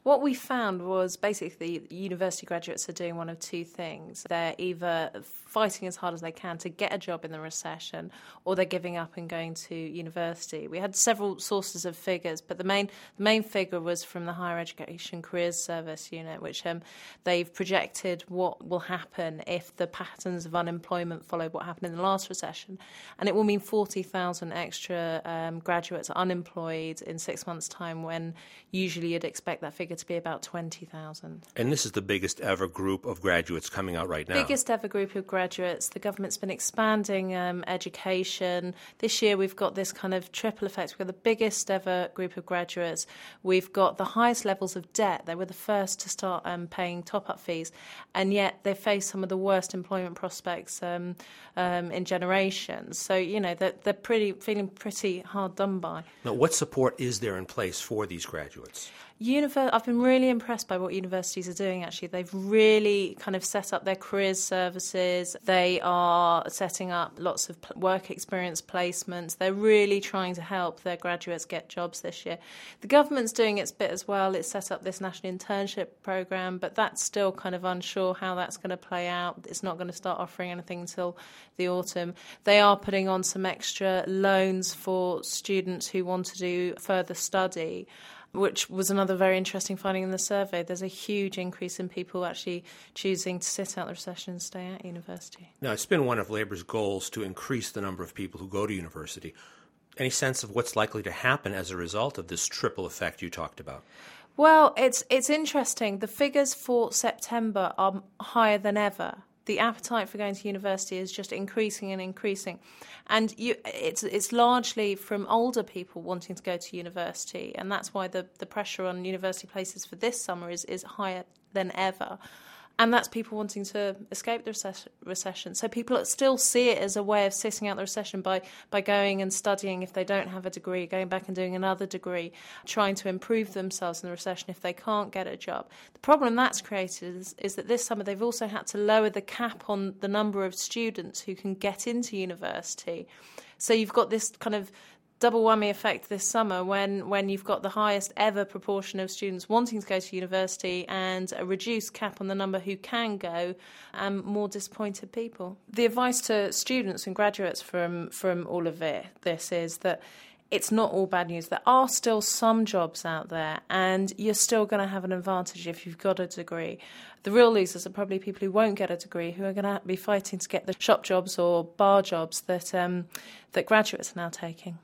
What we found was basically university graduates are doing one of two things. They're either fighting as hard as they can to get a job in the recession, or they're giving up and going to university. We had several sources of figures, but the main figure was from the Higher Education Careers Service unit, which they've projected what will happen if the patterns of unemployment follow what happened in the last recession. And it will mean 40,000 extra graduates unemployed in 6 months' time, when usually you'd expect that figure to be about 20,000. And this is the biggest ever group of graduates coming out right now. Biggest ever group of graduates. The government's been expanding education. This year we've got this kind of triple effect. We've got the biggest ever group of graduates. We've got the highest levels of debt. They were the first to start paying top-up fees, and yet they face some of the worst employment prospects in generations. So, they're feeling pretty hard done by. Now, what support is there in place for these graduates? I've been really impressed by what universities are doing, actually. They've really kind of set up their careers services. They are setting up lots of work experience placements. They're really trying to help their graduates get jobs this year. The government's doing its bit as well. It's set up this national internship programme, but that's still kind of unsure how that's going to play out. It's not going to start offering anything until the autumn. They are putting on some extra loans for students who want to do further study, which was another very interesting finding in the survey. There's a huge increase in people actually choosing to sit out the recession and stay at university. Now, it's been one of Labour's goals to increase the number of people who go to university. Any sense of what's likely to happen as a result of this triple effect you talked about? Well, it's interesting. The figures for September are higher than ever. The appetite for going to university is just increasing and increasing. And it's largely from older people wanting to go to university, and that's why the pressure on university places for this summer is higher than ever. And that's people wanting to escape the recession. So people still see it as a way of sitting out the recession by going and studying if they don't have a degree, going back and doing another degree, trying to improve themselves in the recession if they can't get a job. The problem that's created is that this summer they've also had to lower the cap on the number of students who can get into university. So you've got this kind of double whammy effect this summer when you've got the highest ever proportion of students wanting to go to university and a reduced cap on the number who can go, and more disappointed people. The advice to students and graduates from all of this is that it's not all bad news. There are still some jobs out there, and you're still going to have an advantage if you've got a degree. The real losers are probably people who won't get a degree, who are going to be fighting to get the shop jobs or bar jobs that graduates are now taking.